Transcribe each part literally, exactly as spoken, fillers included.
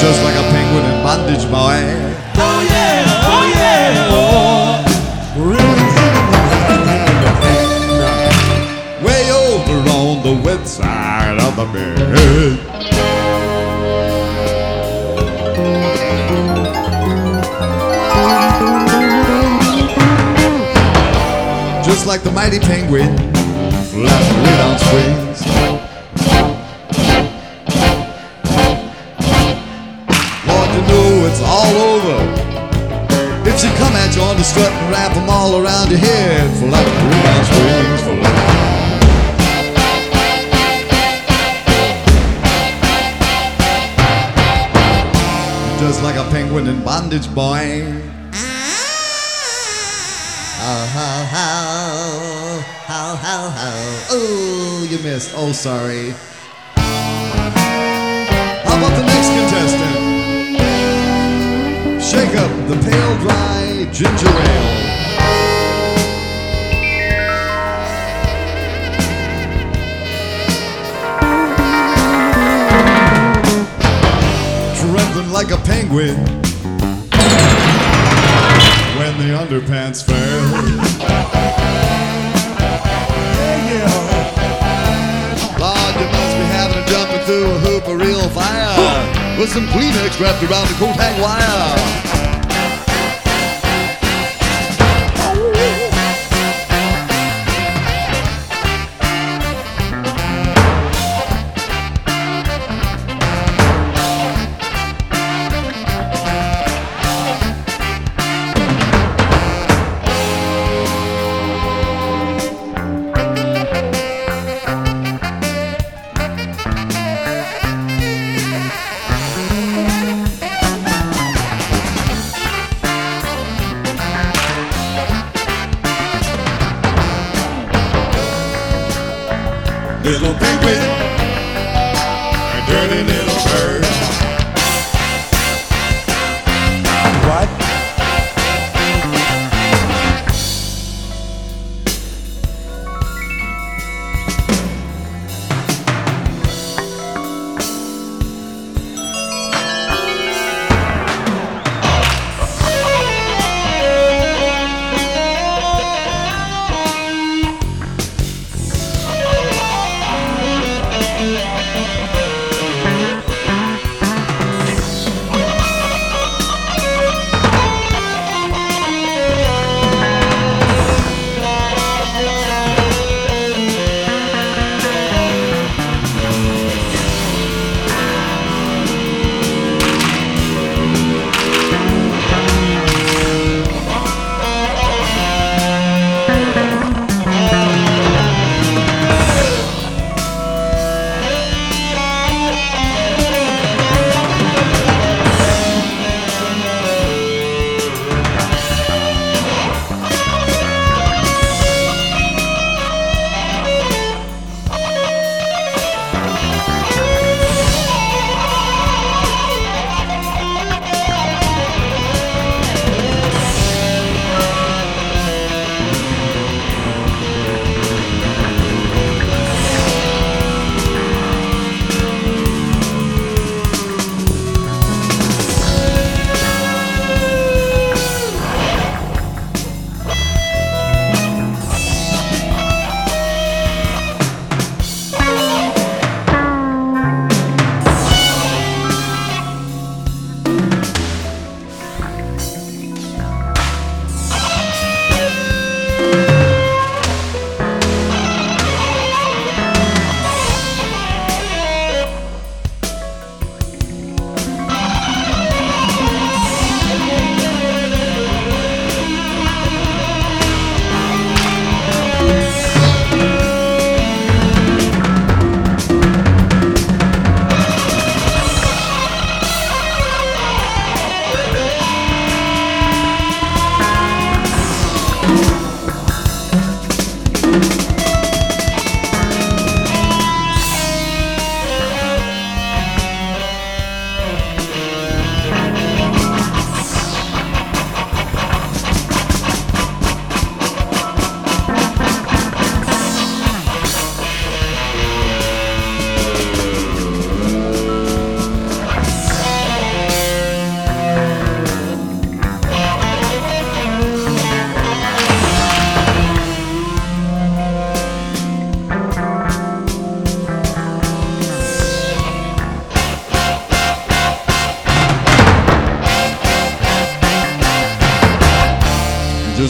just like a penguin in bondage, boy. Oh yeah, oh yeah, oh. Way over on the west side of the bed. Just like the mighty penguin, flapping away on springs. Lord, you know it's all over. If she come at you on the strut and wrap them all around your head, flapping away on springs, flapping. Just like a penguin in bondage, boy. How, how, how, how, how, how. Oh, you missed. Oh, sorry. How about the next contestant? Shake up the pale, dry ginger ale. Trembling like a penguin when the underpants fell. Yeah, yeah. Lord, you must be having a jumping through a hoop of real fire with some Kleenex wrapped around the coat hang wire.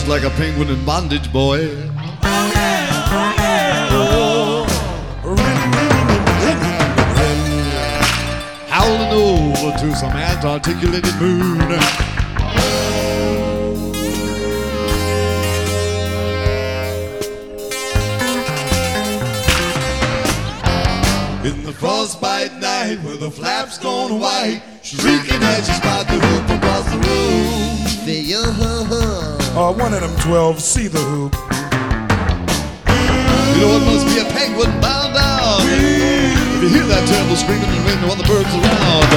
just like a penguin in bondage, boy. Oh yeah, oh yeah, oh. Howling over to some articulated moon. In the frostbite night where the flaps gone white, shrieking as you spot the hoop across the room. Feel Uh, one of them twelve, see the hoop. You know it must be a penguin bound down. If you hear that terrible screaming and wind while the birds around.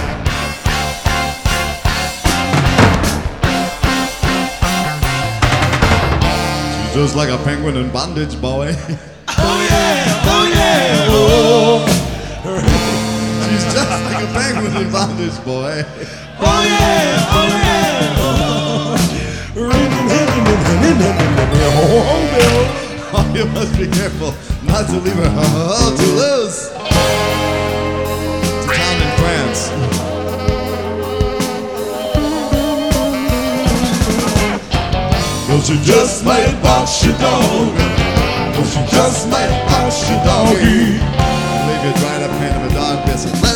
She's just like a penguin in bondage, boy. Oh yeah, oh yeah, oh. She's just like a penguin in bondage, boy. Oh yeah, oh yeah, oh. Oh, you must be careful not to leave her oh, too loose. It's a town in France. Well, she just might box your dog. Well, she just might box your doggy. Leave you dried up hand of a dog, yes.